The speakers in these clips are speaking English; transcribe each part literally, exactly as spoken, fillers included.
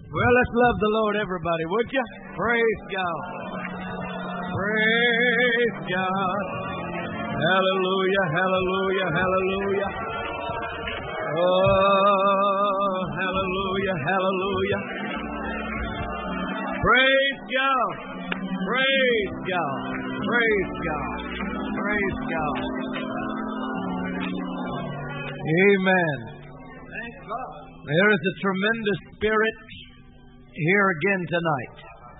Well, let's love the Lord, everybody, would you? Praise God. Praise God. Hallelujah, hallelujah, hallelujah. Oh, hallelujah, hallelujah. Praise God. Praise God. Praise God. Praise God. Amen. Thank God. There is a tremendous spirit here again tonight.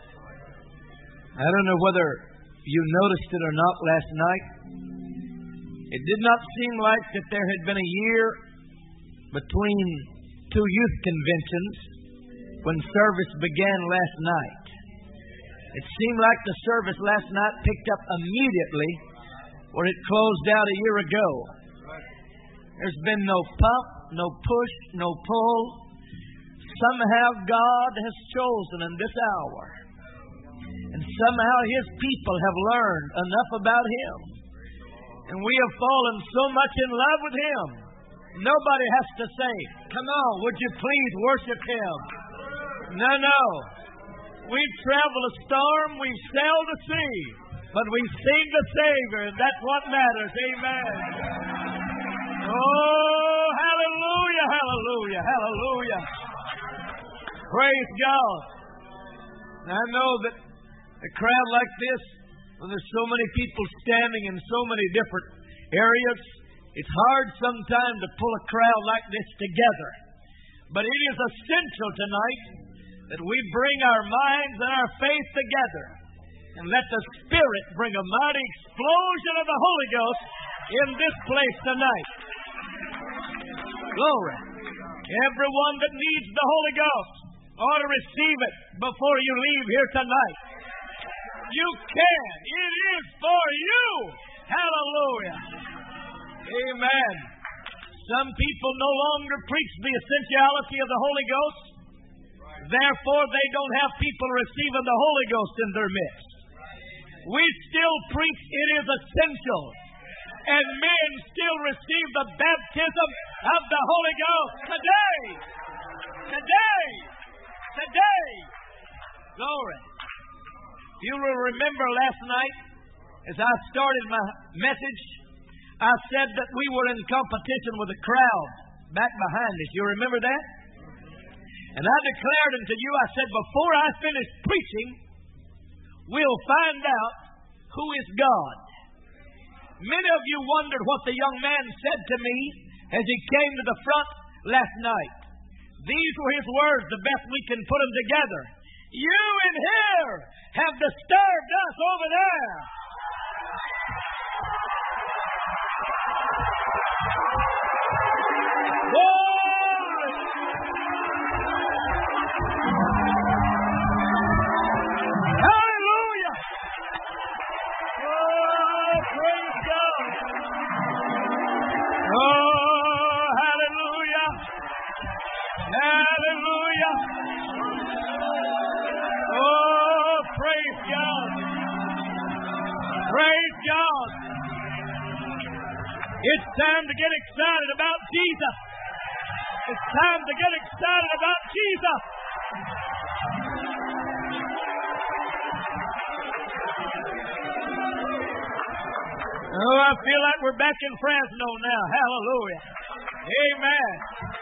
I don't know whether you noticed it or not last night. It did not seem like that there had been a year between two youth conventions when service began last night. It seemed like the service last night picked up immediately where it closed out a year ago. There's been no pump, no push, no pull. Somehow God has chosen in this hour. And somehow His people have learned enough about Him. And we have fallen so much in love with Him. Nobody has to say, come on, would you please worship Him? No, no. We've traveled a storm, we've sailed a sea, but we've seen the Savior, and that's what matters. Amen. Oh, hallelujah, hallelujah, hallelujah. Praise God. And I know that a crowd like this, when there's so many people standing in so many different areas, it's hard sometimes to pull a crowd like this together. But it is essential tonight that we bring our minds and our faith together and let the Spirit bring a mighty explosion of the Holy Ghost in this place tonight. Glory. Everyone that needs the Holy Ghost ought to receive it before you leave here tonight. You can. It is for you. Hallelujah. Amen. Some people no longer preach the essentiality of the Holy Ghost. Therefore, they don't have people receiving the Holy Ghost in their midst. We still preach it is essential. And men still receive the baptism of the Holy Ghost today. Today. Today. Glory. You will remember last night, as I started my message, I said that we were in competition with a crowd back behind us. You remember that? And I declared unto you, I said, before I finish preaching, we'll find out who is God. Many of you wondered what the young man said to me as he came to the front last night. These were his words, the best we can put them together. You in here have disturbed us over there. Glory. Hallelujah. Oh, praise God. Oh, hallelujah. Hallelujah. Oh, praise God. Praise God. It's time to get excited about Jesus. It's time to get excited about Jesus. Oh, I feel like we're back in Fresno now. Hallelujah. Amen.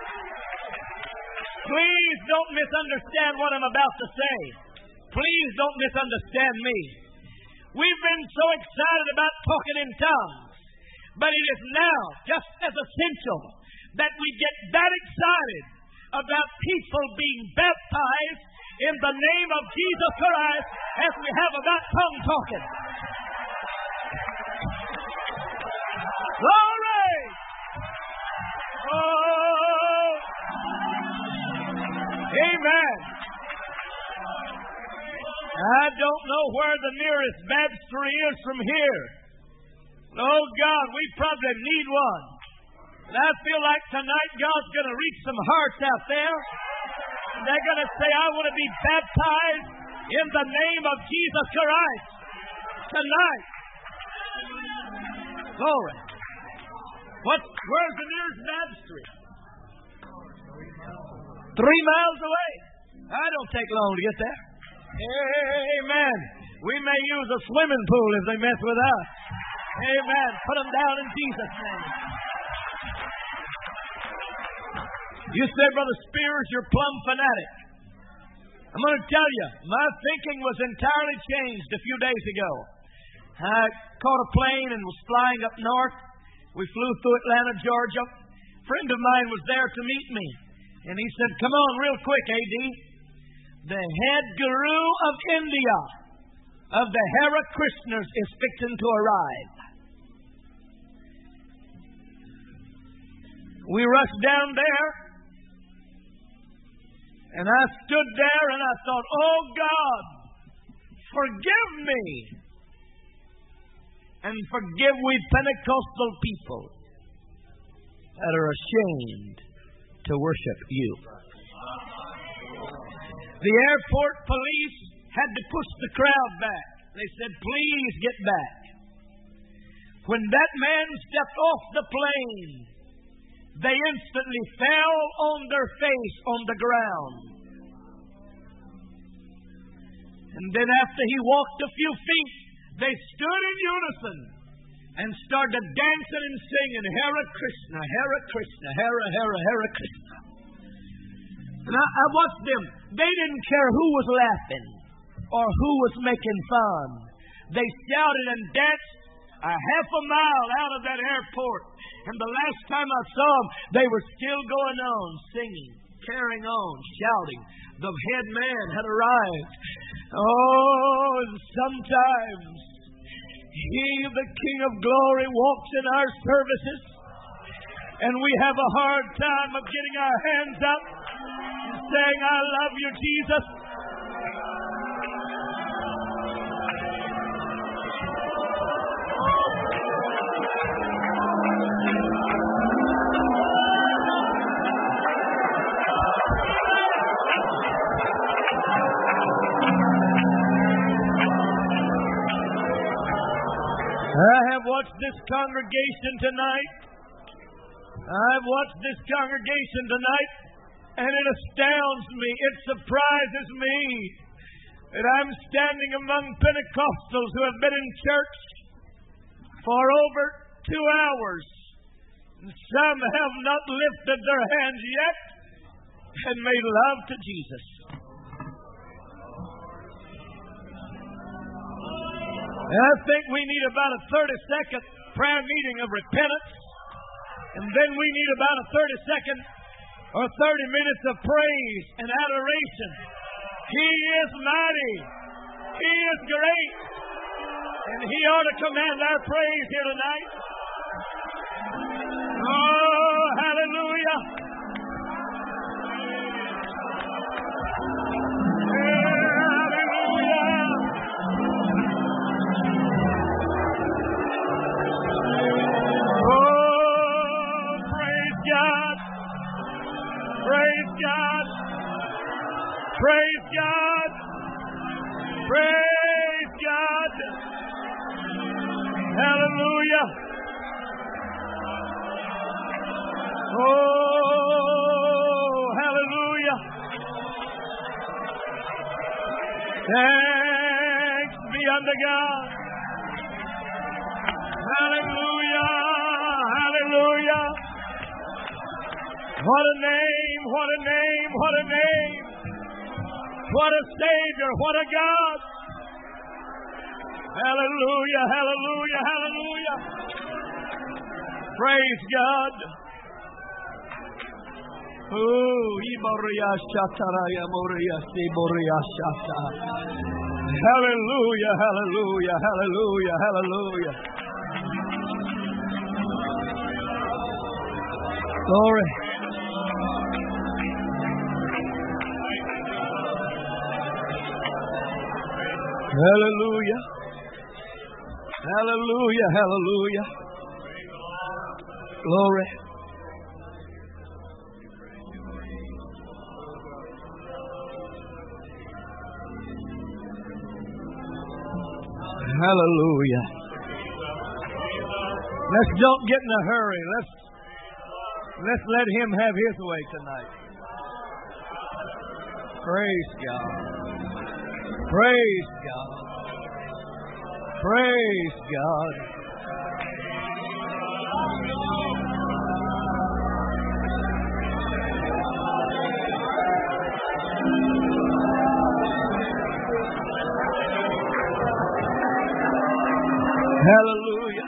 Please don't misunderstand what I'm about to say. Please don't misunderstand me. We've been so excited about talking in tongues, but it is now just as essential that we get that excited about people being baptized in the name of Jesus Christ as we have about tongue talking. Glory! Oh! Amen. I don't know where the nearest baptistry is from here. Oh, God, we probably need one. And I feel like tonight God's going to reach some hearts out there. And they're going to say, I want to be baptized in the name of Jesus Christ tonight. Glory. What? Where's the nearest baptistry? Three miles away. I don't take long to get there. Amen. We may use a swimming pool if they mess with us. Amen. Put them down in Jesus' name. You said, Brother Spears, you're plumb fanatic. I'm going to tell you, my thinking was entirely changed a few days ago. I caught a plane and was flying up north. We flew through Atlanta, Georgia. A friend of mine was there to meet me. And he said, come on real quick, A D. The head guru of India, of the Hare Krishnas, is fixing to arrive. We rushed down there. And I stood there and I thought, oh God, forgive me. And forgive we Pentecostal people that are ashamed to worship you. The airport police had to push the crowd back. They said, please get back. When that man stepped off the plane, they instantly fell on their face on the ground. And then after he walked a few feet, they stood in unison and started dancing and singing, Hare Krishna, Hare Krishna, Hare, Hare, Hare Krishna. And I, I watched them. They didn't care who was laughing or who was making fun. They shouted and danced a half a mile out of that airport. And the last time I saw them, they were still going on, singing, carrying on, shouting. The head man had arrived. Oh, and sometimes He, the King of Glory, walks in our services, and we have a hard time of getting our hands up and saying, I love you, Jesus. I have watched this congregation tonight. I've watched this congregation tonight, and it astounds me. It surprises me that I'm standing among Pentecostals who have been in church for over two hours. And some have not lifted their hands yet and made love to Jesus. And I think we need about a thirty-second prayer meeting of repentance. And then we need about a thirty-second or thirty minutes of praise and adoration. He is mighty. He is great. And He ought to command our praise here tonight. Oh, hallelujah. Praise God. Praise God. Hallelujah. Oh, hallelujah. Thanks be unto God. Hallelujah. Hallelujah. What a name, what a name, what a name. What a Savior, what a God. Hallelujah, hallelujah, hallelujah. Praise God. Oh, hallelujah, hallelujah, hallelujah, hallelujah. Glory. Hallelujah. Hallelujah. Hallelujah. Glory. Hallelujah. Let's don't get in a hurry. Let's let's let Him have His way tonight. Praise God. Praise God. Praise God. Hallelujah.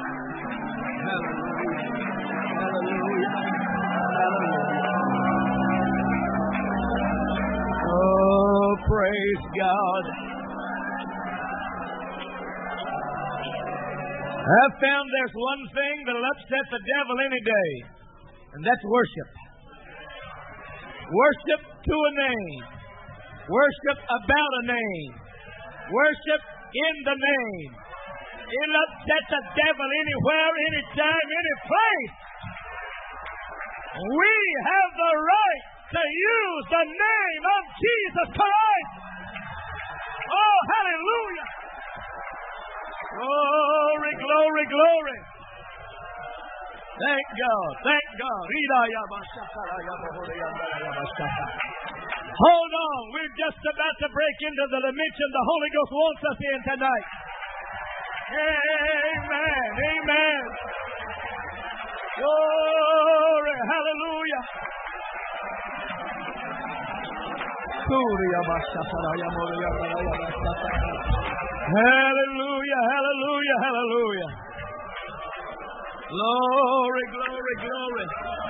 Hallelujah. Hallelujah. Oh, praise God. I've found there's one thing that'll upset the devil any day, and that's worship. Worship to a name. Worship about a name. Worship in the name. It'll upset the devil anywhere, anytime, any place. We have the right to use the name of Jesus Christ. Oh, hallelujah. Glory, glory, glory. Thank God. Thank God. Hold on. We're just about to break into the dimension the Holy Ghost wants us in tonight. Amen. Amen. Glory. Hallelujah. Hallelujah. Hallelujah. Hallelujah. Glory, glory, glory.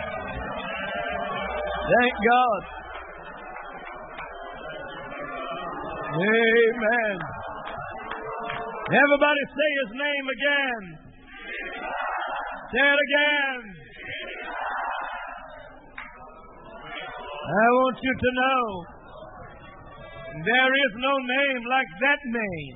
Thank God. Amen. Everybody say his name again. Say it again. I want you to know there is no name like that name.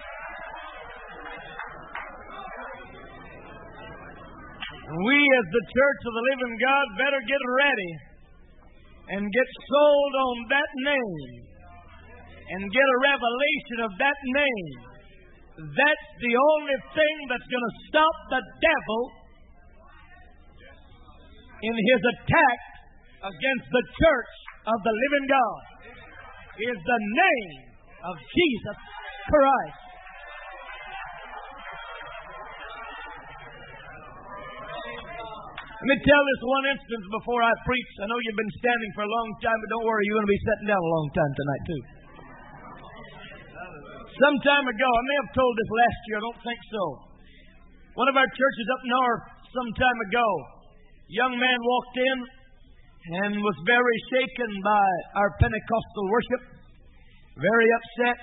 We as the Church of the Living God better get ready and get sold on that name and get a revelation of that name. That's the only thing that's going to stop the devil in his attack against the Church of the Living God, is the name of Jesus Christ. Let me tell this one instance before I preach. I know you've been standing for a long time, but don't worry, you're going to be sitting down a long time tonight, too. Some time ago, I may have told this last year, I don't think so. One of our churches up north, some time ago, a young man walked in and was very shaken by our Pentecostal worship, very upset.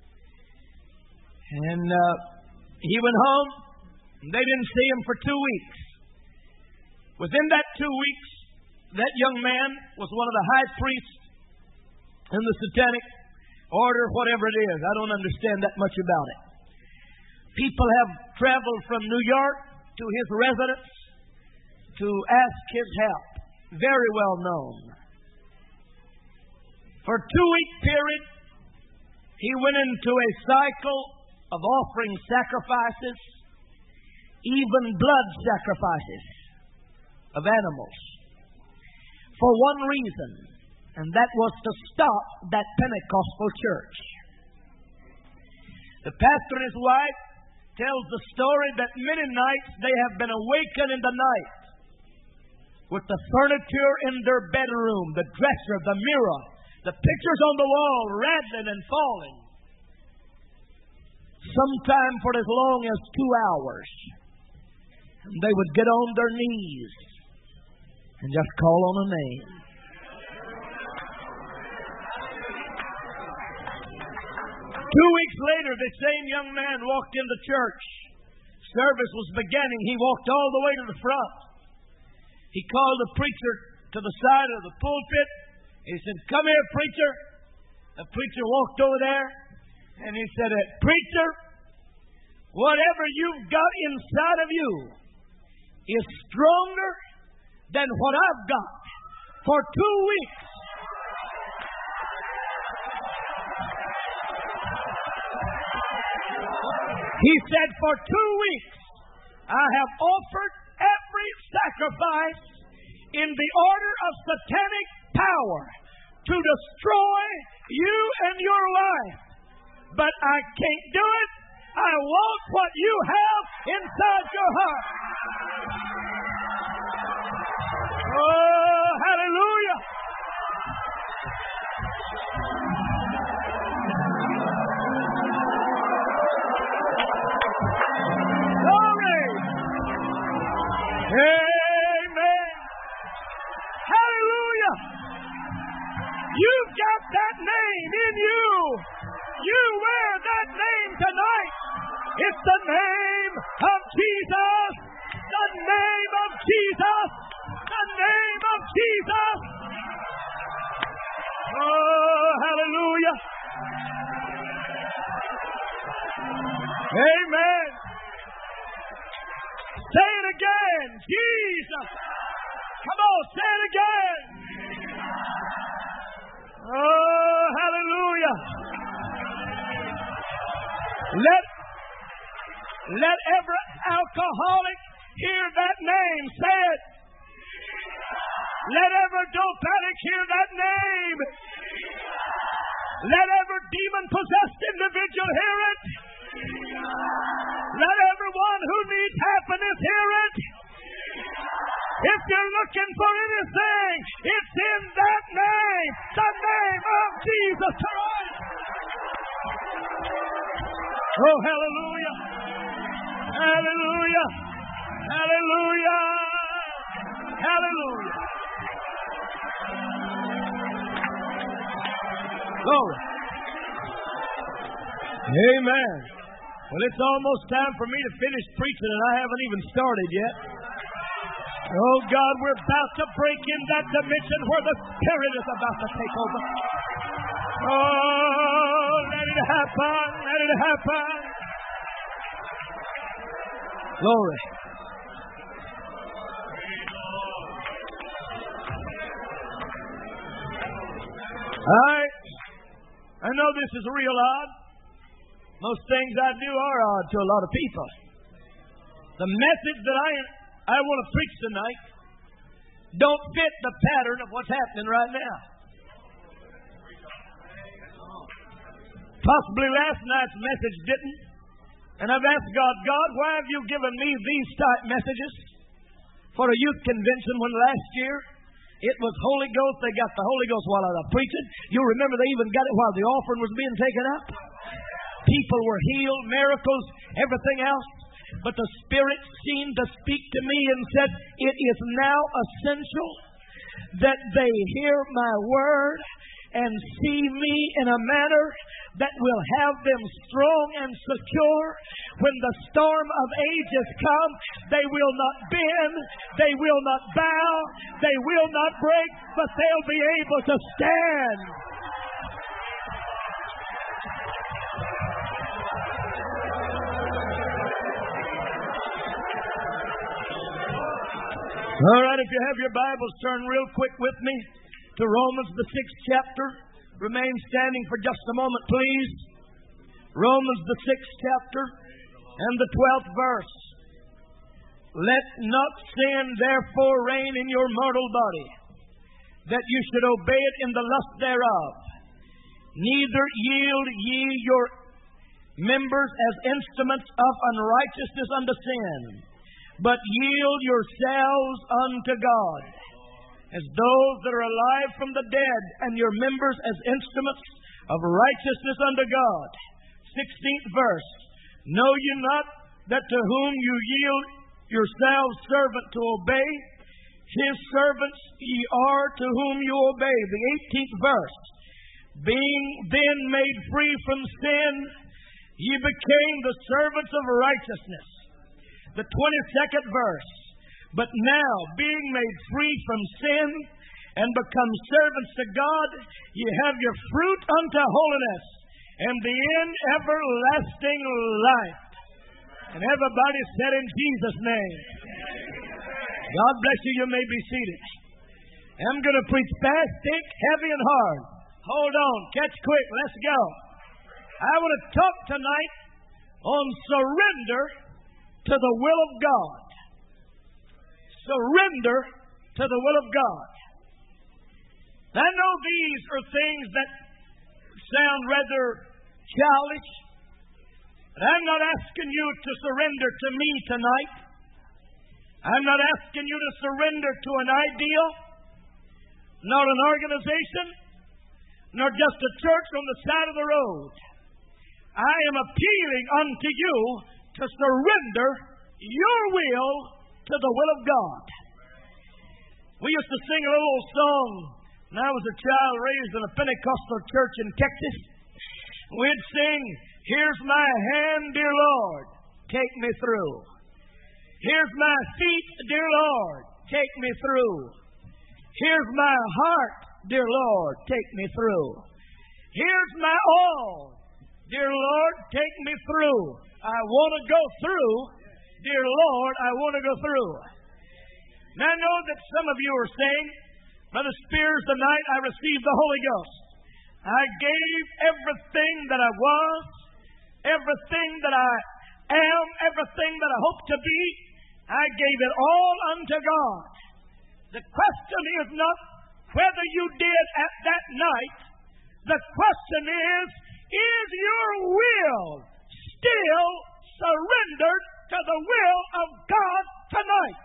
And uh, he went home, and they didn't see him for two weeks. Within that two weeks, that young man was one of the high priests in the satanic order, whatever it is. I don't understand that much about it. People have traveled from New York to his residence to ask his help. Very well known. For a two-week period, he went into a cycle of offering sacrifices, even blood sacrifices of animals, for one reason, and that was to stop that Pentecostal church. The pastor and his wife tells the story that many nights they have been awakened in the night with the furniture in their bedroom, the dresser, the mirror, the pictures on the wall rattling and falling, sometime for as long as two hours. And they would get on their knees and just call on a name. Two weeks later, the same young man walked into church. Service was beginning. He walked all the way to the front. He called the preacher to the side of the pulpit. He said, "Come here, preacher." The preacher walked over there, and he said, "Preacher, whatever you've got inside of you is stronger than what I've got. For two weeks, he said, for two weeks, I have offered every sacrifice in the order of satanic power to destroy and your life. But I can't do it. I want what you have inside your heart. Oh, hallelujah. Glory. Amen. Hallelujah. You've got that name in you. You wear that name tonight. It's the name of Jesus. The name of Jesus. The name of Jesus. Oh, hallelujah. Amen. Say it again. Jesus. Come on, say it again. Oh, hallelujah. Let, let every alcoholic hear that name. Say it. Let every dope addict hear that name. Let every demon-possessed individual hear it. Let everyone who needs happiness hear it. If you're looking for anything, it's in that name, the name of Jesus Christ. Oh, hallelujah. Hallelujah. Hallelujah. Hallelujah. Glory. Amen. Well, it's almost time for me to finish preaching, and I haven't even started yet. Oh, God, we're about to break in that dimension where the Spirit is about to take over. Oh, let it happen. Let it happen. Glory. All right. I know this is real odd. Most things I do are odd to a lot of people. The message that I I want to preach tonight don't fit the pattern of what's happening right now. Possibly last night's message didn't. And I've asked God, God, why have you given me these type messages for a youth convention when last year it was Holy Ghost? They got the Holy Ghost while I was preaching. You'll remember they even got it while the offering was being taken up. People were healed, miracles, everything else. But the Spirit seemed to speak to me and said, it is now essential that they hear my word and see me in a manner that will have them strong and secure. When the storm of ages come, they will not bend, they will not bow, they will not break, but they'll be able to stand. All right, if you have your Bibles, turn real quick with me to Romans, the sixth chapter. Remain standing for just a moment, please. Romans, the sixth chapter and the twelfth verse. Let not sin therefore reign in your mortal body, that you should obey it in the lust thereof. Neither yield ye your members as instruments of unrighteousness unto sin, but yield yourselves unto God, as those that are alive from the dead, and your members as instruments of righteousness unto God. Sixteenth verse. Know ye not that to whom you yield yourselves servant to obey, his servants ye are to whom you obey. The eighteenth verse. Being then made free from sin, ye became the servants of righteousness. The twenty-second verse. But now, being made free from sin and become servants to God, ye have your fruit unto holiness, and the end everlasting life. And everybody said in Jesus' name. God bless you. You may be seated. I'm going to preach fast, thick, heavy, and hard. Hold on. Catch quick. Let's go. I want to talk tonight on surrender to the will of God. Surrender to the will of God. I know these are things that sound rather childish, but I'm not asking you to surrender to me tonight. I'm not asking you to surrender to an ideal, not an organization, nor just a church on the side of the road. I am appealing unto you to surrender your will to the will of God. We used to sing a little old song when I was a child raised in a Pentecostal church in Texas. We'd sing, "Here's my hand, dear Lord, take me through. Here's my feet, dear Lord, take me through. Here's my heart, dear Lord, take me through. Here's my all, dear Lord, take me through. I want to go through, dear Lord, I want to go through." Now I know that some of you are saying, "Brother Spears, tonight I received the Holy Ghost. I gave everything that I was, everything that I am, everything that I hope to be. I gave it all unto God." The question is not whether you did at that night. The question is, is your will still surrendered to the will of God tonight?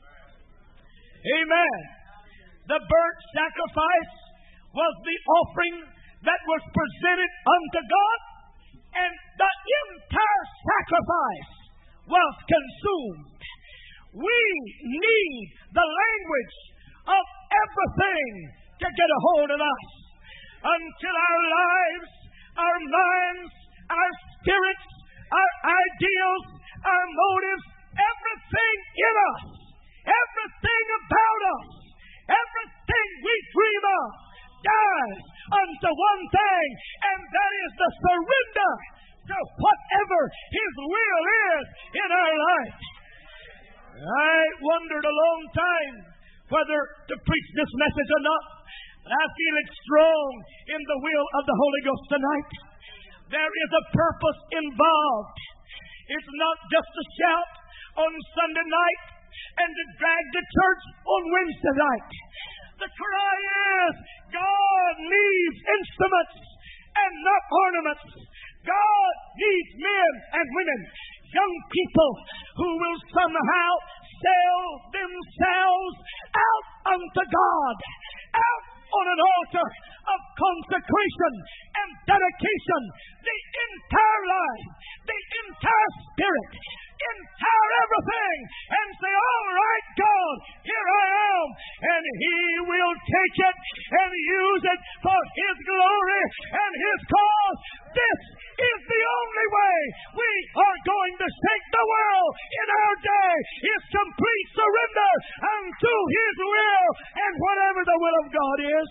Amen. The burnt sacrifice was the offering that was presented unto God, and the entire sacrifice was consumed. We need the language of everything to get a hold of us until our lives, our minds, our spirits, our ideals, our motives, everything in us, everything about us, everything we dream of dies unto one thing, and that is the surrender to whatever His will is in our life. I wondered a long time whether to preach this message or not, but I feel it strong in the will of the Holy Ghost tonight. There is a purpose involved. It's not just to shout on Sunday night and to drag the church on Wednesday night. The cry is, God needs instruments and not ornaments. God needs men and women, young people who will somehow sell themselves out unto God, out on an altar of consecration and dedication, the entire life, the entire spirit, entire everything, and say, "All right, God, here I am," and He will take it and use it for His glory and His cause. This is the only way we are going to shake the world in our day, is complete surrender unto His will and whatever the will of God is.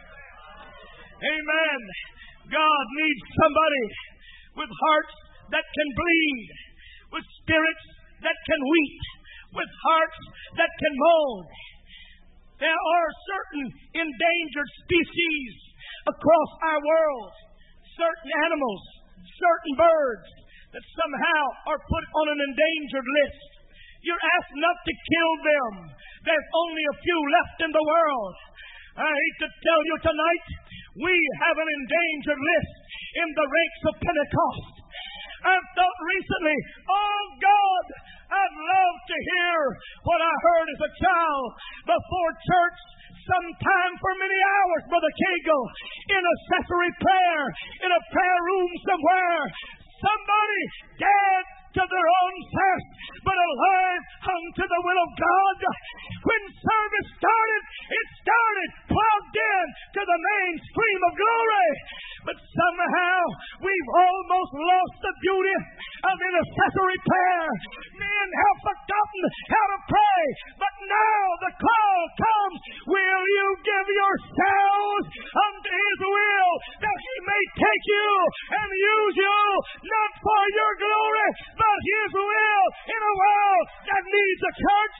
Amen. God needs somebody with hearts that can bleed, with spirits that can weep, with hearts that can moan. There are certain endangered species across our world, certain animals, certain birds that somehow are put on an endangered list. You're asked not to kill them. There's only a few left in the world. I hate to tell you tonight, we have an endangered list in the ranks of Pentecost. I've thought recently, oh God, I'd love to hear what I heard as a child before church, sometime for many hours, Brother Cagle, in a accessory prayer, in a prayer room somewhere. Somebody dead to their own flesh, but alive unto the will of God. When service started, it started plugged in to the main stream of glory. But somehow we've almost lost the beauty of intercessory prayer. Men have forgotten how to pray, but now the call comes, will you give yourselves unto His will, that He may take you and use you, not for your glory, but His will in a world that needs a church.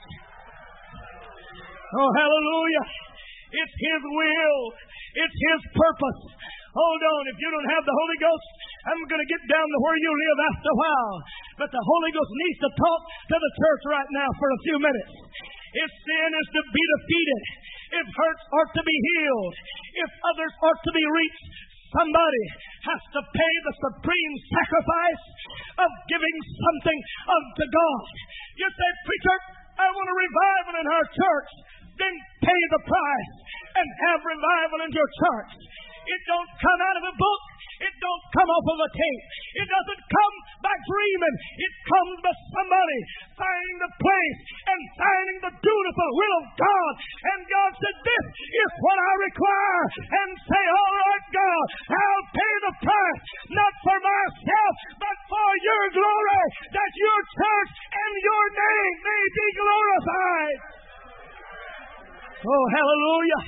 Oh, hallelujah. It's His will. It's His purpose. Hold on, if you don't have the Holy Ghost, I'm going to get down to where you live after a while. But the Holy Ghost needs to talk to the church right now for a few minutes. If sin is to be defeated, if hurts are to be healed, if others are to be reached, somebody has to pay the supreme sacrifice of giving something unto God. You say, preacher, I want a revival in our church. Then pay the price and have revival in your church. It don't come out of a book. It don't come off of a tape. It doesn't come by dreaming. It comes by somebody finding the place and finding the dutiful will of God. And God said, this is what I require. And say, all right, God, I'll pay the price, not for myself, but for your glory, that your church and your name may be glorified. Oh, hallelujah.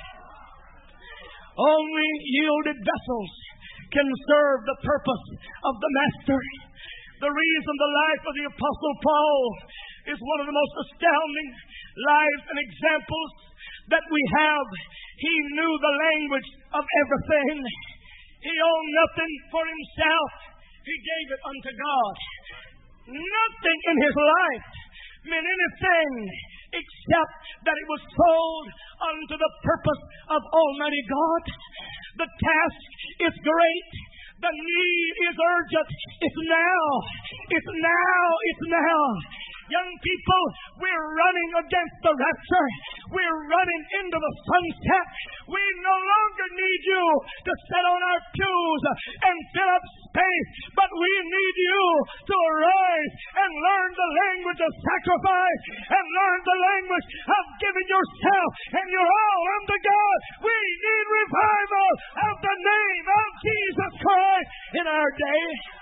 Only yielded vessels can serve the purpose of the Master. The reason the life of the Apostle Paul is one of the most astounding lives and examples that we have. He knew the language of everything. He owned nothing for himself. He gave it unto God. Nothing in his life meant anything except that it was sold unto the purpose of Almighty God. The task is great. The need is urgent. It's now. It's now. It's now. Young people, we're running against the rapture. We're running into the sunset. We no longer need you to sit on our pews and fill up space, but we need you to arise and learn the language of sacrifice and learn the language of giving yourself and your all unto God. We need revival of the name of Jesus Christ in our day.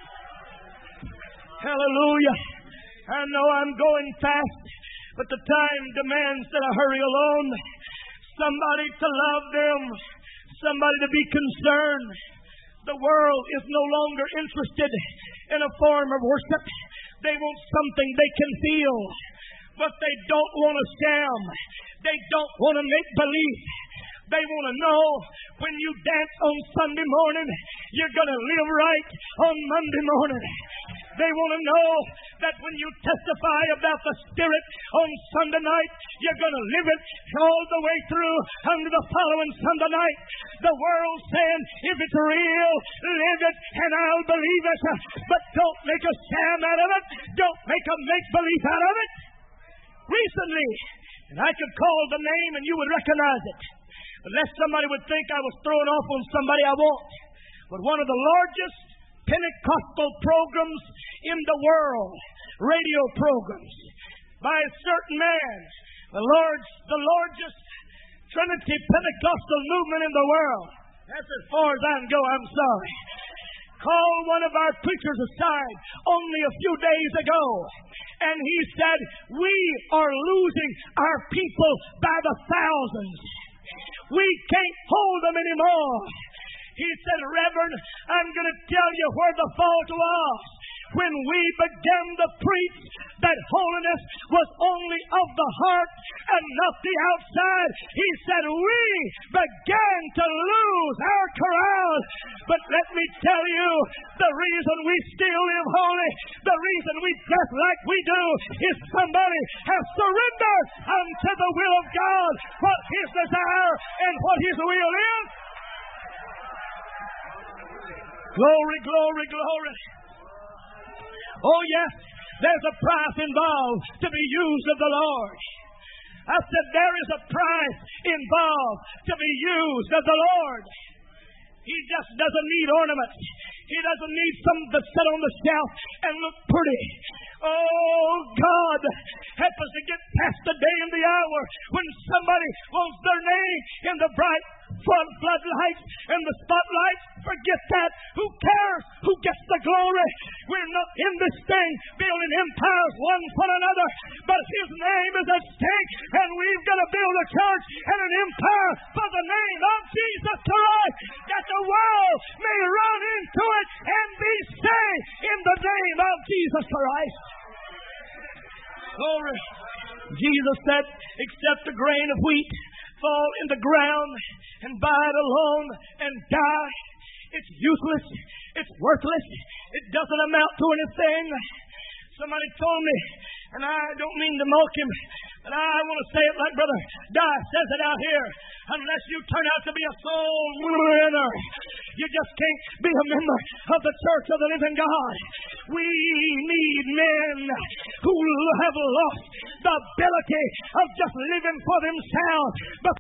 Hallelujah. I know I'm going fast, but the time demands that I hurry along. Somebody to love them, somebody to be concerned. The world is no longer interested in a form of worship. They want something they can feel, but they don't want a sham. They don't want to make believe. They want to know when you dance on Sunday morning, you're going to live right on Monday morning. They want to know that when you testify about the Spirit on Sunday night, you're going to live it all the way through unto the following Sunday night. The world saying, if it's real, live it and I'll believe it. But don't make a sham out of it. Don't make a make-believe out of it. Recently, and I could call the name and you would recognize it. Unless somebody would think I was throwing off on somebody, I won't. But one of the largest Pentecostal programs in the world, radio programs, by a certain man, the Lord, the largest Trinity Pentecostal movement in the world. That's as far as I can go, I'm sorry. Called one of our preachers aside only a few days ago, and he said, we are losing our people by the thousands. We can't hold them anymore. He said, Reverend, I'm going to tell you where the fault was. When we began to preach that holiness was only of the heart and not the outside, he said, we began to lose our crowd. But let me tell you, the reason we still live holy, the reason we dress like we do, is somebody has surrendered unto the will of God, what his desire and what his will is. Glory, glory, glory. Oh, yes, there's a price involved to be used of the Lord. I said there is a price involved to be used of the Lord. He just doesn't need ornaments. He doesn't need something to sit on the shelf and look pretty. Oh, God, help us to get past the day and the hour when somebody wants their name in the bright front floodlights and the spotlights. Forget that. Who cares who gets the glory? We're not in this thing building empires one for another, but his name is at stake, and we've got to build a church and an empire for the name of Jesus Christ, that the world may run into it and be saved in the name of Jesus Christ. Glory. Jesus said, except a grain of wheat fall in the ground and bide alone and die, it's useless, it's worthless, it doesn't amount to anything. Somebody told me, and I don't mean to mock him, And I want to say it like Brother Dye says it out here. Unless you turn out to be a soul winner, you just can't be a member of the church of the living God. We need men who have lost the ability of just living for themselves. But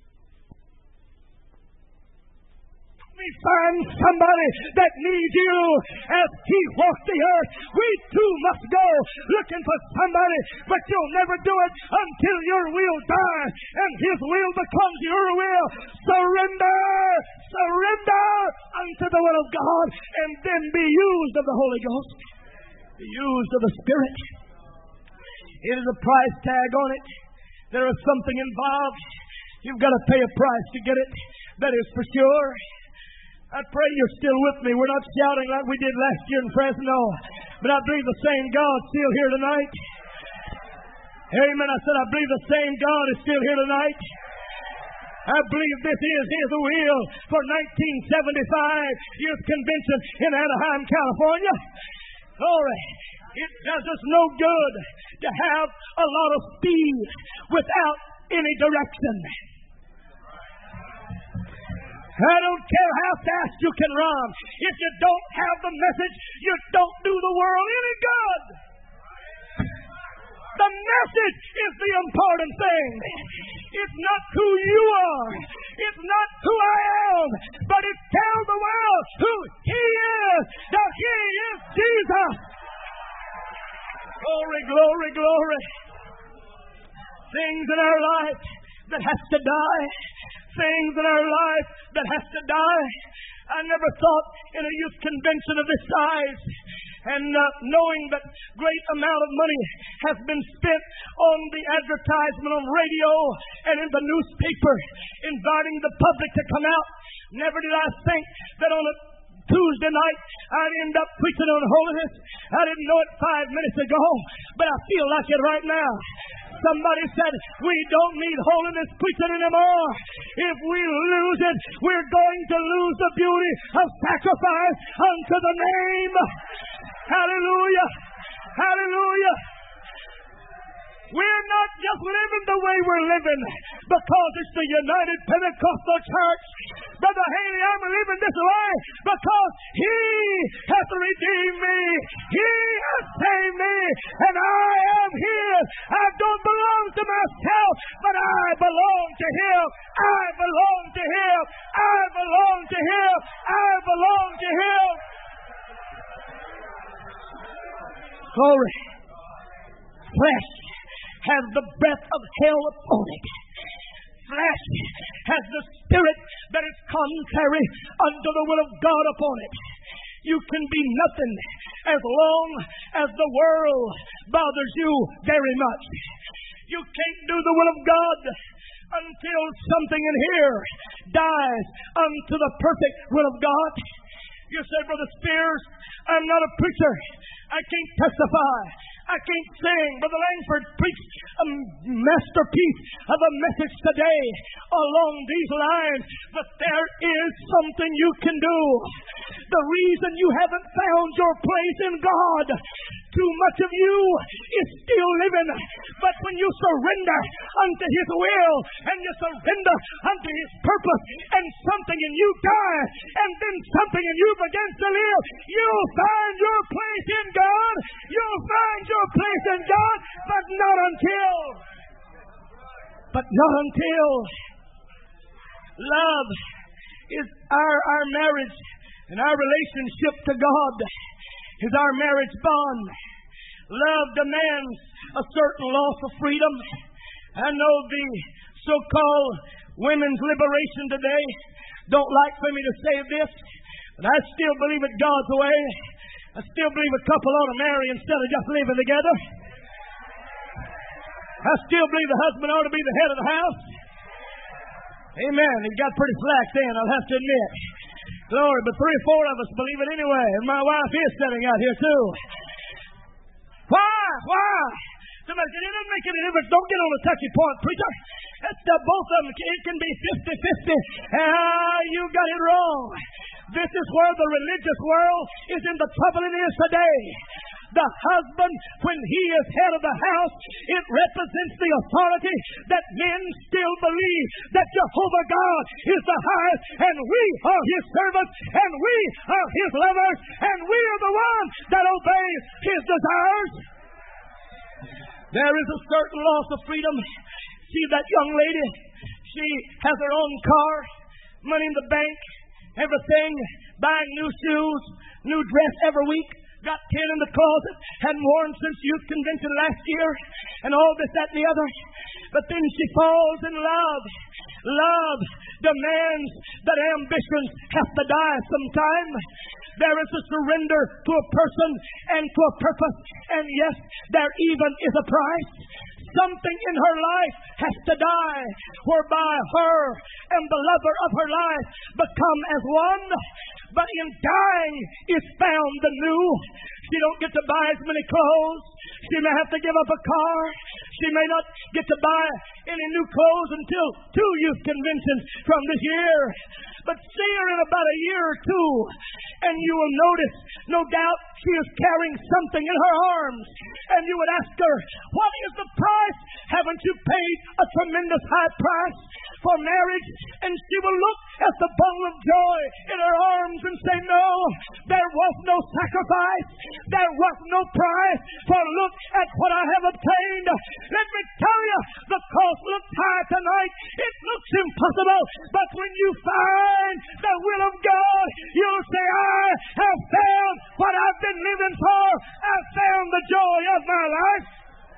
we find somebody that needs you as he walked the earth. We too must go looking for somebody, but you'll never do it until your will dies and his will becomes your will. Surrender, surrender unto the will of God, and then be used of the Holy Ghost, be used of the Spirit. It is a price tag on it. There is something involved. You've got to pay a price to get it. That is for sure. I pray you're still with me. We're not shouting like we did last year in Fresno, but I believe the same God's still here tonight. Amen. I said I believe the same God is still here tonight. I believe this is His will for nineteen seventy-five Youth Convention in Anaheim, California. Glory. It does us no good to have a lot of speed without any direction. I don't care how fast you can run. If you don't have the message, you don't do the world any good. The message is the important thing. It's not who you are. It's not who I am. But it tells the world who He is. That He is Jesus. Glory, glory, glory. Things in our life that has to die. Things in our life that has to die. I never thought in a youth convention of this size, and uh, knowing that great amount of money has been spent on the advertisement on radio and in the newspaper, inviting the public to come out, never did I think that on a Tuesday night I'd end up preaching on holiness. I didn't know it five minutes ago, but I feel like it right now. Somebody said, we don't need holiness preaching anymore. If we lose it, we're going to lose the beauty of sacrifice unto the name. Hallelujah. Hallelujah. We're not just living the way we're living because it's the United Pentecostal Church. Brother Haley, I'm living this way because He has redeemed me. He has saved me. And I am His. I don't belong to myself, but I belong to Him. I belong to Him. I belong to Him. I belong to Him. Glory. Flesh has the breath of hell upon it. Flesh has the spirit that is contrary unto the will of God upon it. You can be nothing as long as the world bothers you very much. You can't do the will of God until something in here dies unto the perfect will of God. You say, Brother Spears, I'm not a preacher. I can't testify. I can't sing. Brother Langford preached a masterpiece of a message today along these lines. But there is something you can do. The reason you haven't found your place in God, too much of you is still living. But when you surrender unto His will and you surrender unto His purpose and something in you dies and then something in you begins to live, you'll find your place in God. You'll find your place in God, but not until. But not until. Love is our, our marriage and our relationship to God is our marriage bond. Love demands a certain loss of freedom. I know the so-called women's liberation today don't like for me to say this, but I still believe it God's way. I still believe a couple ought to marry instead of just living together. I still believe the husband ought to be the head of the house. Amen. He got pretty slack then, I'll have to admit. Glory, but three or four of us believe it anyway, and my wife is sitting out here too. Why? Why? Somebody said, it doesn't make any difference. Don't get on a touchy point, preacher. That's the both of them. It can be fifty-fifty. Ah, you got it wrong. This is where the religious world is in the trouble it is today. the husband, when he is head of the house, it represents the authority that men still believe that Jehovah God is the highest, and we are his servants, and we are his lovers, and we are the one that obeys his desires. There is a certain loss of freedom. See that young lady? She has her own car, money in the bank, everything, buying new shoes, new dress every week, got ten in the closet, hadn't worn since youth convention last year, and all this, that, and the other. But then she falls in love. Love demands that ambitions have to die sometime. There is a surrender to a person and to a purpose, and yes, there even is a price. Something in her life has to die, whereby her and the lover of her life become as one. But in dying is found the new. She don't get to buy as many clothes. She may have to give up a car. She may not get to buy any new clothes until two youth conventions from this year. But see her in about a year or two, and you will notice, no doubt, she is carrying something in her arms. And you would ask her, what is the price? Haven't you paid a tremendous high price for marriage? And she will look at the bundle of joy in her arms and say, no, there was no sacrifice. There was no price. For look at what I have obtained. Let me tell you, the cost looks high tonight. It looks impossible. But when you find the will of God, you'll say, I have found what I've been living for. I've found the joy of my life.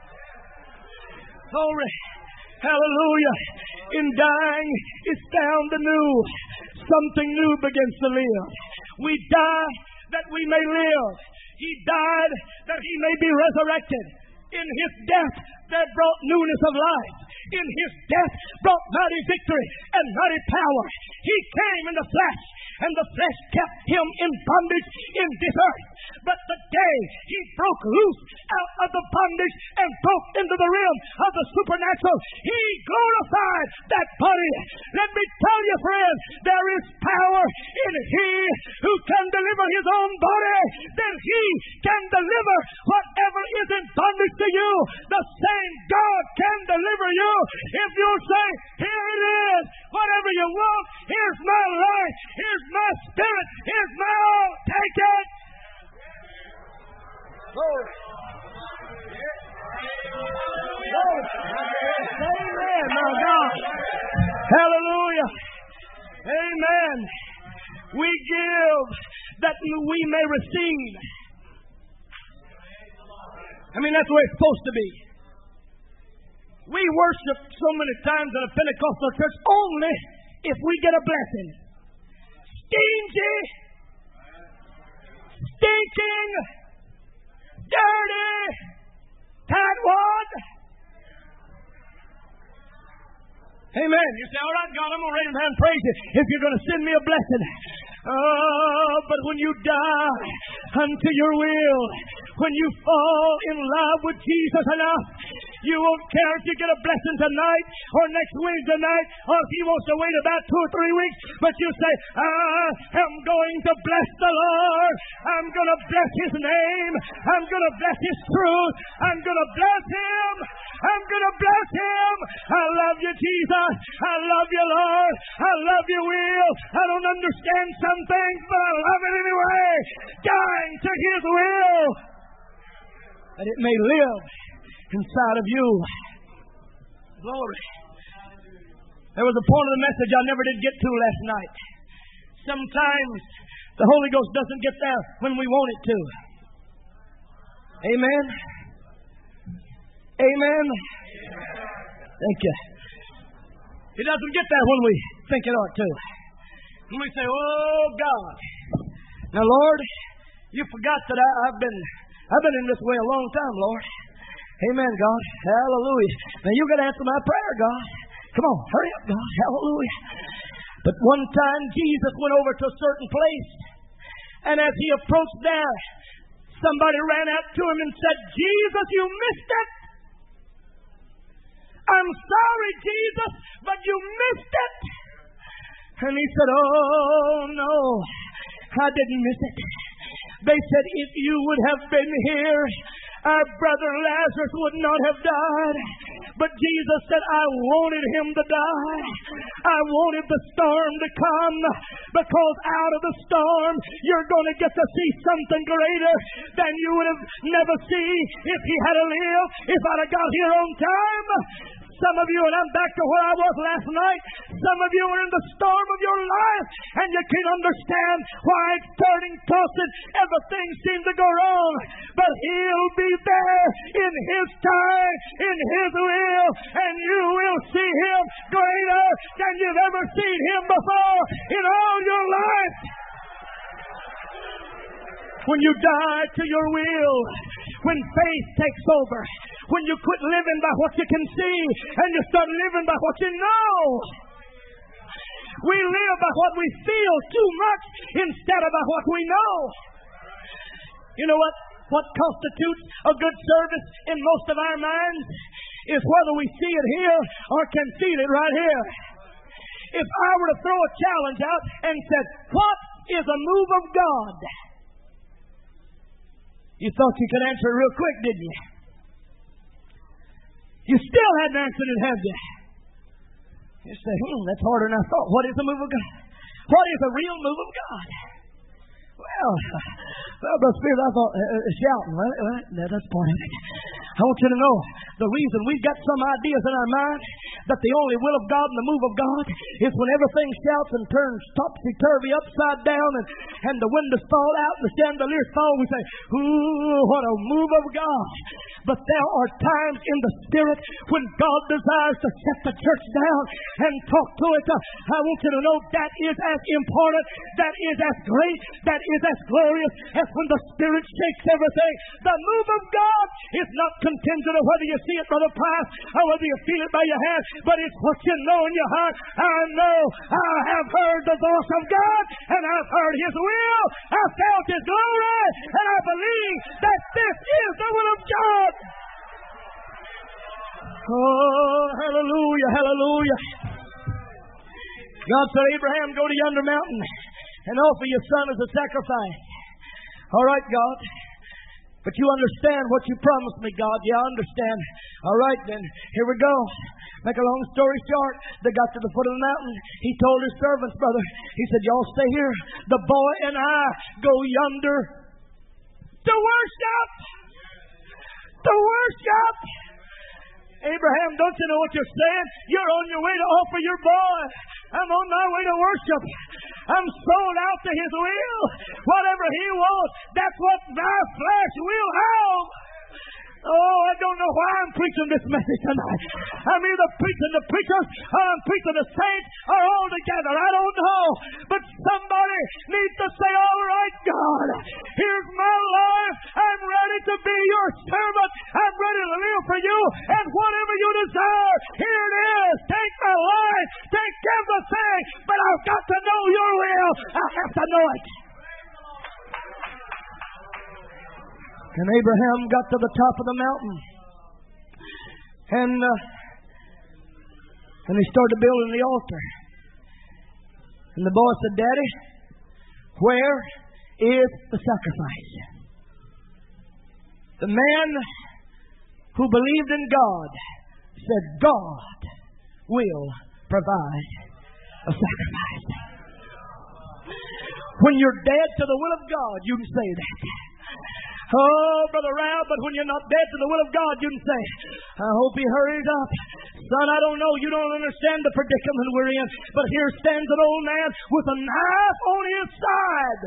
Glory. Hallelujah. In dying is found anew. Something new begins to live. We die that we may live. He died that he may be resurrected. In his death there brought newness of life. In his death brought mighty victory and mighty power. He came in the flesh, and the flesh kept him in bondage in this earth. But the day he broke loose out of the bondage and broke into the realm of the supernatural, he glorified that body. Let me tell you, friend, there is power in he who can deliver his own body. Then he can deliver whatever is in bondage to you. The same God can deliver you. If you'll say, here it is, whatever you want, here's my life, here's my spirit, here's my all, take it. Glory. Glory. Amen, my God. Hallelujah. Amen. We give that we may receive. I mean, that's the way it's supposed to be. We worship so many times in a Pentecostal church only if we get a blessing. Stingy, stinking, dirty, tightwad. Amen. You say, all right, God, I'm going to raise my hand and praise you if you're going to send me a blessing. Oh, but when you die unto your will, when you fall in love with Jesus enough, you won't care if you get a blessing tonight or next Wednesday night, or if he wants to wait about two or three weeks. But you say, I am going to bless the Lord. I'm going to bless his name. I'm going to bless his truth. I'm going to bless him. I'm going to bless him. I love you, Jesus. I love you, Lord. I love you, Will. I don't understand some things, but I love it anyway. Dying to his will, that it may live inside of you. Glory. There was a point of the message I never did get to last night. Sometimes the Holy Ghost doesn't get there when we want it to. Amen. Amen. Thank you. It doesn't get there when we think it ought to. When we say, oh God. Now Lord, you forgot that I, I've been I've been in this way a long time, Lord. Amen, God. Hallelujah. Now you got to answer my prayer, God. Come on, hurry up, God. Hallelujah. But one time Jesus went over to a certain place, and as he approached there, somebody ran out to him and said, Jesus, you missed it. I'm sorry, Jesus, but you missed it. And he said, oh, no, I didn't miss it. They said, if you would have been here, our brother Lazarus would not have died. But Jesus said, I wanted him to die. I wanted the storm to come, because out of the storm you're going to get to see something greater than you would have never seen if he had lived, if I'd have got here on time. Some of you, and I'm back to where I was last night, some of you are in the storm of your life, and you can't understand why it's turning, tossing, everything seems to go wrong. But he'll be there in his time, in his will, and you will see him greater than you've ever seen him before in all your life. When you die to your will, when faith takes over, when you quit living by what you can see and you start living by what you know. We live by what we feel too much instead of by what we know. You know what? What constitutes a good service in most of our minds is whether we see it here or can feel it right here. If I were to throw a challenge out and said, what is a move of God? You thought you could answer it real quick, didn't you? You still hadn't answered it, have you? You say, hmm, that's harder than I thought. What is a move of God? What is a real move of God? Well, well Brother Spears, I thought, uh, shouting. Well, well, no, that's part of it. I want you to know the reason we've got some ideas in our mind that the only will of God and the move of God is when everything shouts and turns topsy-turvy, upside down, and, and the windows fall out and the chandeliers fall. We say, ooh, what a move of God. But there are times in the Spirit when God desires to set the church down and talk to it. I want you to know that is as important, that is as great, that is as glorious as when the Spirit shakes everything. The move of God is not contingent on whether you see it, Brother Price, or whether you feel it by your hand, but it's what you know in your heart. I know I have heard the voice of God, and I've heard His will. I felt His glory, and I believe that this is the will of God. Oh, hallelujah, hallelujah. God said, Abraham, go to yonder mountain and offer your son as a sacrifice. All right, God. But you understand what you promised me, God. Yeah, I understand. All right, then. Here we go. Make a long story short, they got to the foot of the mountain. He told his servants, brother, he said, y'all stay here. The boy and I go yonder to worship. To worship. Abraham, don't you know what you're saying? You're on your way to offer your boy. I'm on my way to worship. I'm sold out to His will. Whatever He wants, that's what my flesh will have. Oh, I don't know why I'm preaching this message tonight. I'm either preaching the preachers or I'm preaching the saints or all together. I don't know. But somebody needs to say, all right, God, here's my life. I'm ready to be your servant. I'm ready to live for you. And whatever you desire, here it is. Take my life. Take everything. But I've got to know your will. I have to know it. And Abraham got to the top of the mountain. And uh, and he started building the altar. And the boy said, Daddy, where is the sacrifice? The man who believed in God said, God will provide a sacrifice. When you're dead to the will of God, you can say that. Oh, Brother Ralph, but when you're not dead to the will of God, you can say, I hope he hurries up. Son, I don't know. You don't understand the predicament we're in. But here stands an old man with a knife on his side.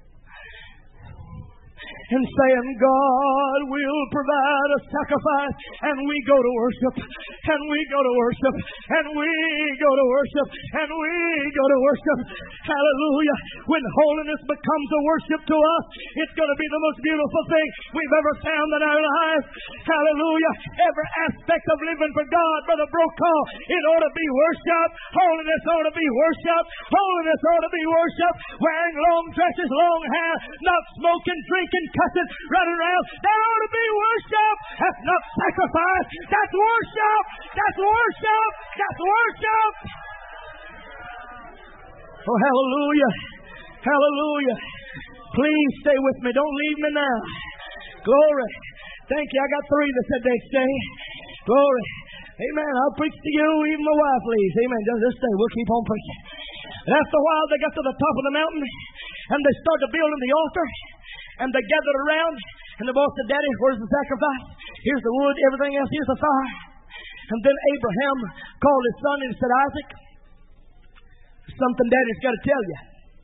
And saying, God will provide a sacrifice. And we go to worship. And we go to worship. And we go to worship. And we go to worship. Hallelujah. When holiness becomes a worship to us, it's going to be the most beautiful thing we've ever found in our lives. Hallelujah. Every aspect of living for God, Brother Brokaw, it ought to be worship. Holiness ought to be worship. Holiness ought to be worship. Wearing long dresses, long hair, not smoking, drinking, cussing, running around. That ought to be worship. That's not sacrifice. That's worship. That's worship. That's worship. Oh, hallelujah. Hallelujah. Please stay with me. Don't leave me now. Glory. Thank you. I got three that said they'd stay. Glory. Amen. I'll preach to you, even my wife leaves. Amen. Just, just stay. We'll keep on preaching. And after a while, they got to the top of the mountain, and they started building the altar, and they gathered around, and the boy said, Daddy, where's the sacrifice? Here's the wood, everything else. Here's the fire. And then Abraham called his son and said, Isaac, something Daddy's got to tell you.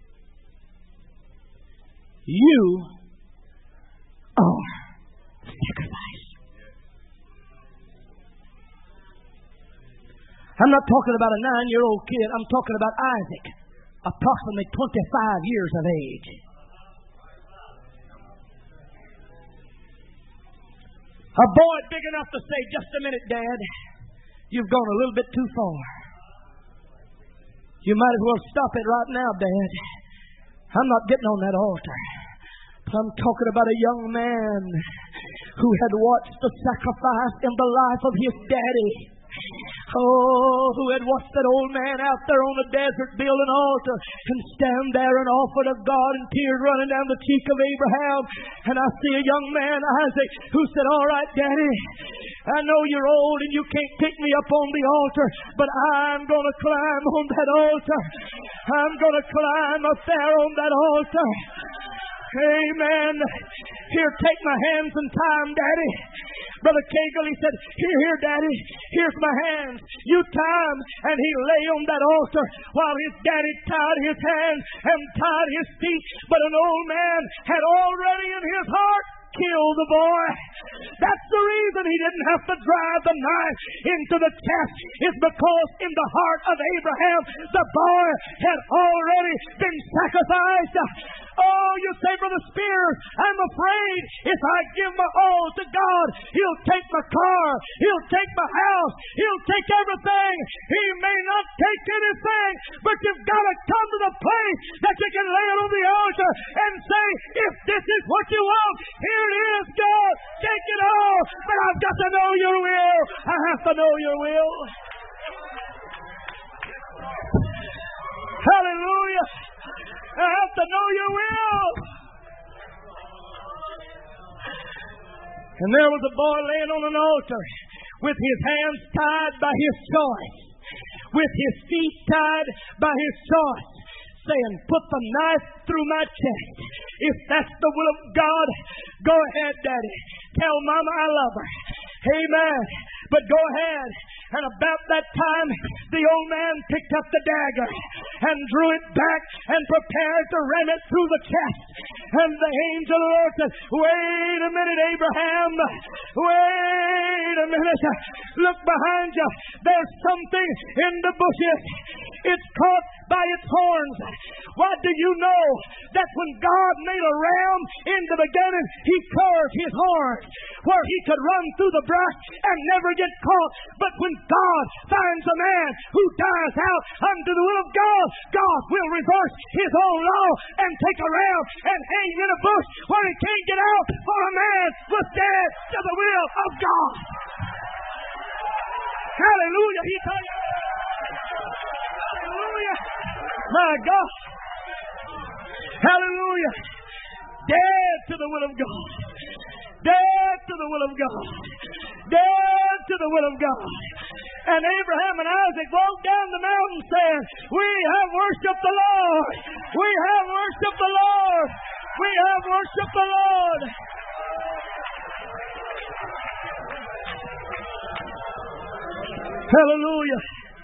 You are sacrifice. I'm not talking about a nine-year-old kid. I'm talking about Isaac, approximately twenty-five years of age. A boy big enough to say, just a minute, Dad, you've gone a little bit too far. You might as well stop it right now, Dad. I'm not getting on that altar. But I'm talking about a young man who had watched the sacrifice in the life of his daddy. Oh, who had watched that old man out there on the desert build an altar and stand there and offer to God, and tears running down the cheek of Abraham. And I see a young man, Isaac, who said, all right, Daddy, I know you're old and you can't pick me up on the altar, but I'm going to climb on that altar. I'm going to climb up there on that altar. Amen. Here, take my hands and tie them, Daddy. Brother Cagle, he said, here, here, Daddy, here's my hands. You tie them. And he lay on that altar while his daddy tied his hands and tied his feet. But an old man had already in his heart killed the boy. That's the reason he didn't have to drive the knife into the chest. It's because in the heart of Abraham, the boy had already been sacrificed. Oh, you say, Brother Spears, I'm afraid if I give my all to God, He'll take my car, He'll take my house, He'll take everything. He may not take anything, but you've got to come to the place that you can lay it on the altar and say, if this is what you want, here it is, God, take it all. But I've got to know your will. I have to know your will. Hallelujah. I have to know your will. And there was a boy laying on an altar with his hands tied by his choice, with his feet tied by his choice, saying, put the knife through my chest. If that's the will of God, go ahead, Daddy. Tell Mama I love her. Amen. But go ahead. And about that time, the old man picked up the dagger and drew it back and prepared to ram it through the chest. And the angel of the Lord said, wait a minute, Abraham. Wait a minute. Look behind you. There's something in the bushes. It's caught by its horns. Why do you know that when God made a ram in the beginning, He carved His horns where he could run through the brush and never get caught? But when God finds a man who dies out under the will of God, God will reverse His own law and take a ram and hang in a bush where he can't get out, for a man was dead to the will of God. Hallelujah. He told you. Hallelujah. My God. Hallelujah. Dead to the will of God. Dead to the will of God. Dead to the will of God. And Abraham and Isaac walked down the mountain saying, we have worshiped the Lord. We have worshiped the Lord. We have worshiped the Lord. Hallelujah.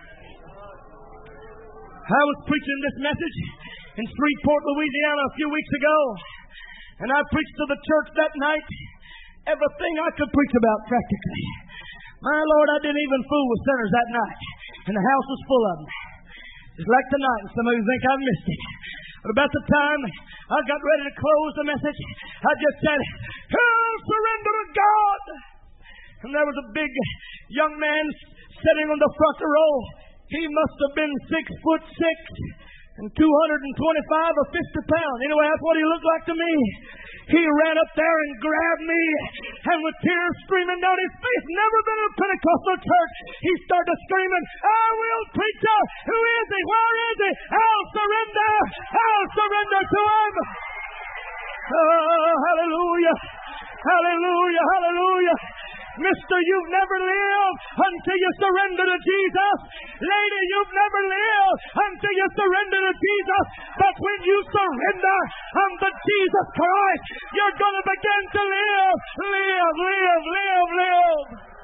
I was preaching this message in Shreveport, Louisiana a few weeks ago. And I preached to the church that night everything I could preach about practically. My Lord, I didn't even fool with sinners that night. And the house was full of them. Just like tonight, and some of you think I've missed it. But about the time I got ready to close the message, I just said, I'll surrender to God. And there was a big young man sitting on the front row. He must have been six foot six and two hundred twenty-five or fifty pounds. Anyway, that's what he looked like to me. He ran up there and grabbed me, and with tears streaming down his face, never been in a Pentecostal church, he started screaming, I will, preacher. Who is he? Where is he? I'll surrender. I'll surrender to him. Oh, hallelujah. Hallelujah. Hallelujah. Mister, you've never lived until you surrender to Jesus. Lady, you've never lived until you surrender to Jesus. But when you surrender unto Jesus Christ, you're going to begin to live, live, live, live, live.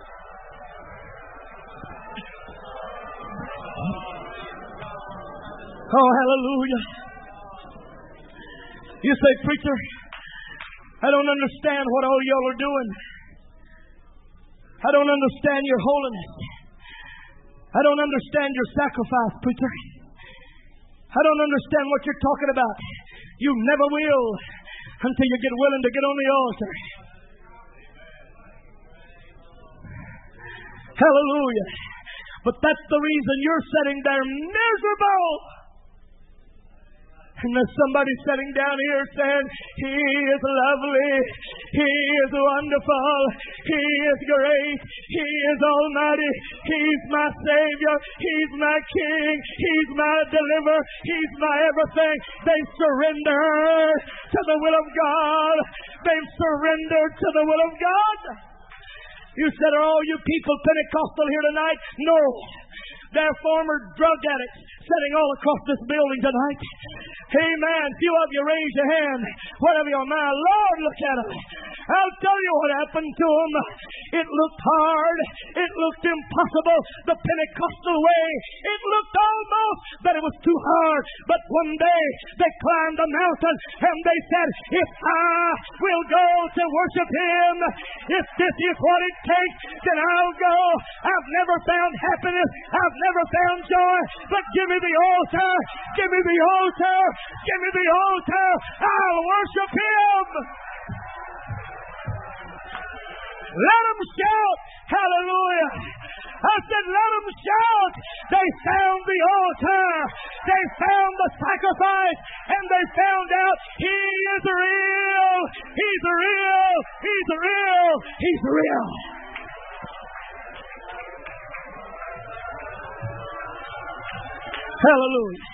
Oh, hallelujah. You say, preacher, I don't understand what all y'all are doing. I don't understand your holiness. I don't understand your sacrifice, preacher. I don't understand what you're talking about. You never will until you get willing to get on the altar. Hallelujah. But that's the reason you're sitting there miserable. And there's somebody sitting down here saying, He is lovely, He is wonderful, He is great, He is almighty, He's my Savior, He's my King, He's my deliverer, He's my everything. They surrender to the will of God. They've surrendered to the will of God. You said, are all you people Pentecostal here tonight? No. They're former drug addicts sitting all across this building tonight. Amen. Few of you raise your hand. Whatever your mind, Lord, look at them. I'll tell you what happened to them. It looked hard. It looked impossible. The Pentecostal way. It looked almost that it was too hard. But one day they climbed a mountain and they said, if I will go to worship Him, if this is what it takes, then I'll go. I've never found happiness. I've never found joy. But give me the altar. Give me the altar. Give me the altar. I'll worship Him. Let them shout. Hallelujah. I said, let them shout. They found the altar. They found the sacrifice. And they found out He is real. He's real. He's real. He's real. Hallelujah.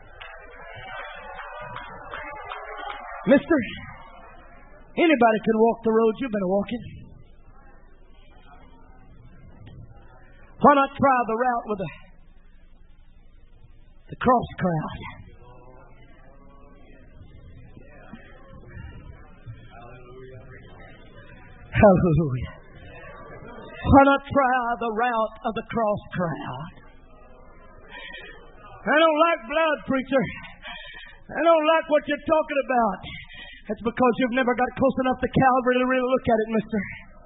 Mister, anybody can walk the road you've been walking. Why not try the route with the, the cross crowd? Hallelujah. Why not try the route of the cross crowd? I don't like blood, preacher. I don't like what you're talking about. That's because you've never got close enough to Calvary to really look at it, mister.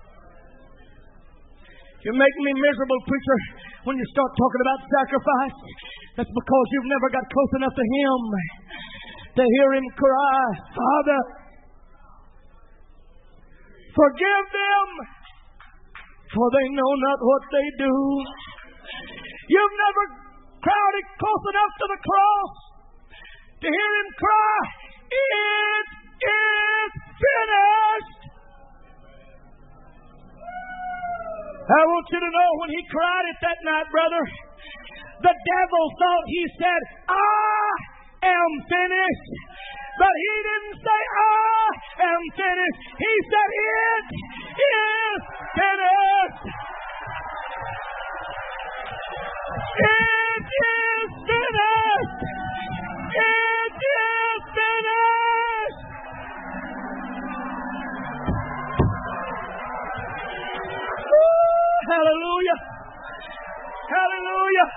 You're making me miserable, preacher, when you start talking about sacrifice. That's because you've never got close enough to Him to hear Him cry, Father, forgive them, for they know not what they do. You've never crowded close enough to the cross to hear Him cry, it is finished. I want you to know when He cried it that night, brother, the devil thought He said, I am finished. But He didn't say, I am finished. He said, it is finished. It is finished. It is finished. Hallelujah. Hallelujah.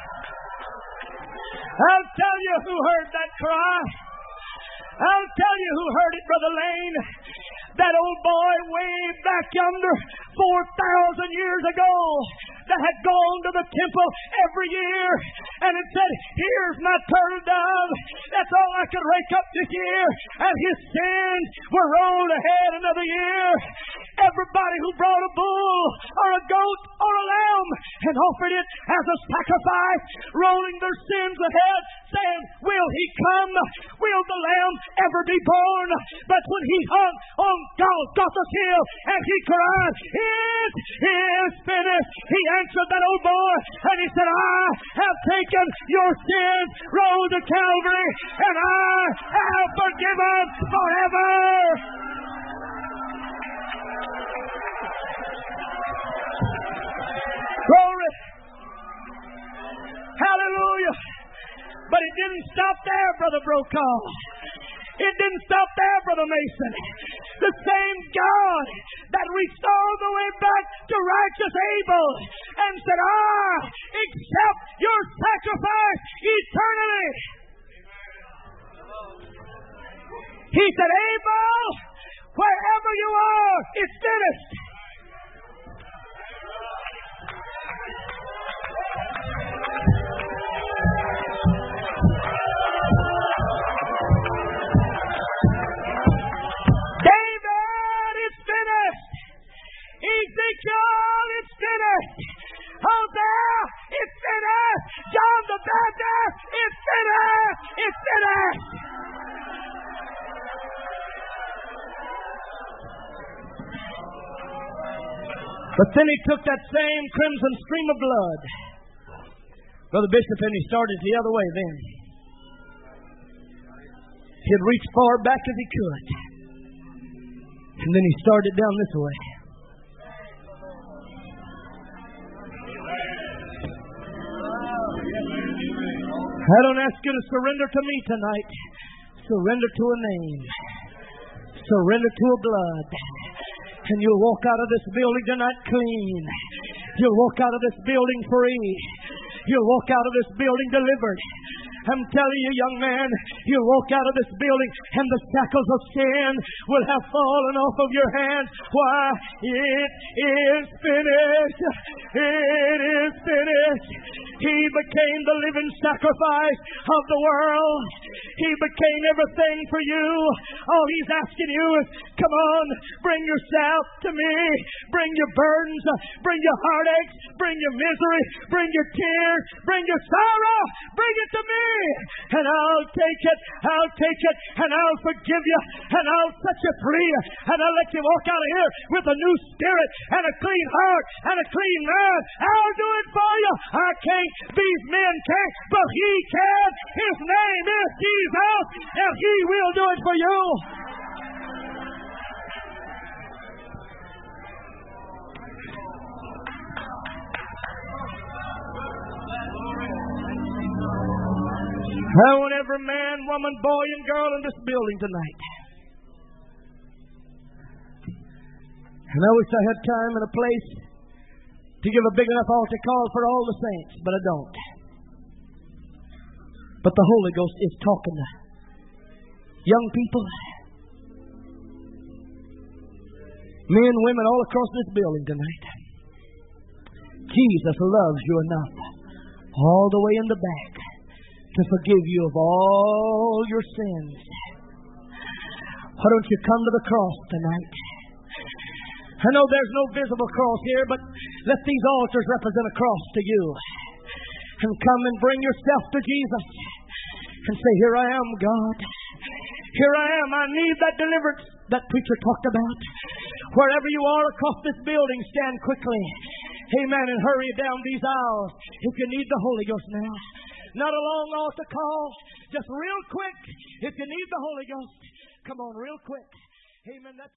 I'll tell you who heard that cry. I'll tell you who heard it, Brother Lane. That old boy way back yonder four thousand years ago that had gone to the temple every year and had said, here's my turtle dove. That's all I could rake up this year. And his sins were rolled ahead another year. Everybody who brought a bull or a goat or a lamb and offered it as a sacrifice, rolling their sins ahead, saying, will He come? Will the lamb ever be born? But when He hung on Golgotha's hill and He cried, it is finished, He answered that old boy and He said, I have taken your sins, rolled to Calvary, and I have forgiven forever. broke off. It didn't stop there, Brother Mason. The same God that reached all the way back to righteous Abel and said, "Ah, accept your sacrifice eternally." He said, "Abel, wherever you are, it's finished." David, it's finished. Ezekiel, it's finished. Hosea, it's finished. John the Baptist, it's finished. It's finished. But then he took that same crimson stream of blood, Brother Bishop, and he started the other way then. He'd reach far back as he could. And then he started down this way. I don't ask you to surrender to me tonight. Surrender to a name. Surrender to a blood. And you'll walk out of this building tonight clean. You'll walk out of this building free. You'll walk out of this building delivered. I'm telling you, young man, you'll walk out of this building and the shackles of sin will have fallen off of your hands. Why? It is finished. It is finished. He became the living sacrifice of the world. He became everything for you. All he's asking you is, come on, bring yourself to me. Bring your burdens, bring your heartaches, bring your misery, bring your tears, bring your sorrow. Bring it to me. And I'll take it, I'll take it, and I'll forgive you, and I'll set you free, and I'll let you walk out of here with a new spirit, and a clean heart, and a clean mind. I'll do it for you. I can't, these men can't, but He can. His name is Jesus, and He will do it for you. I want every man, woman, boy, and girl in this building tonight. And I wish I had time and a place to give a big enough altar call for all the saints, but I don't. But the Holy Ghost is talking to young people, men, women, all across this building tonight. Jesus loves you enough, all the way in the back, to forgive you of all your sins. Why don't you come to the cross tonight? I know there's no visible cross here, but let these altars represent a cross to you. And come and bring yourself to Jesus and say, "Here I am, God. Here I am. I need that deliverance that preacher talked about." Wherever you are across this building, stand quickly. Amen. And hurry down these aisles if you need the Holy Ghost now. Not a long altar call. Just real quick. If you need the Holy Ghost, come on real quick. Amen. That's